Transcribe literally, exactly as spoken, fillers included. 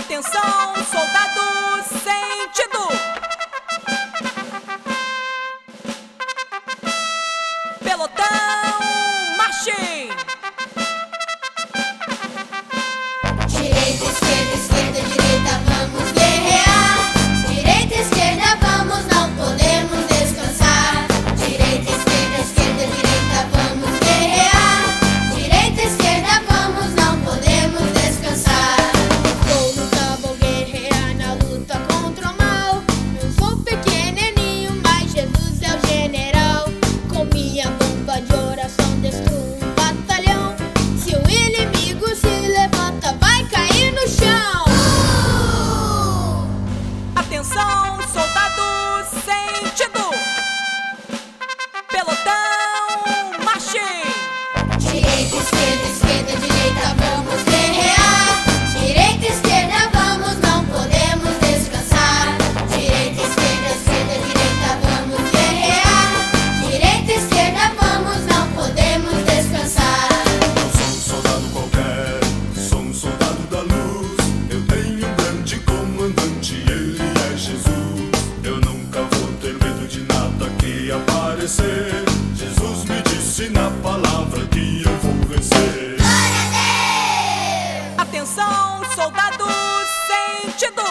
Atenção, soldado sentido. Pelotão, marche. Direita, esquerda, esquerda, direita, vamos guerrear. Direita, esquerda, vamos, não podemos descansar. Direita, esquerda, esquerda, direita, vamos guerrear. Direita, esquerda, vamos, não podemos descansar. Vou lutar, vou guerrear na luta contra o mal. Eu sou pequenininho, mas Jesus é o general. Com minha bomba de oração destruo um batalhão. Se o inimigo se levanta, vai cair no chão. Atenção, soldado sentido. Pelotão, marche. Direita, esquerda, esquerda, direita, vamos guerrear. Direita, esquerda, vamos, não podemos descansar. Direita, esquerda, esquerda, direita, vamos guerrear. Direita, esquerda, vamos, não podemos descansar. Não sou um soldado qualquer, sou um soldado da luz. Eu tenho um grande comandante, ele é Jesus. Eu nunca vou ter medo de nada que aparecer. Jesus me disse na palavra que eu vou vencer. Glória a Deus! Atenção, soldado sentido.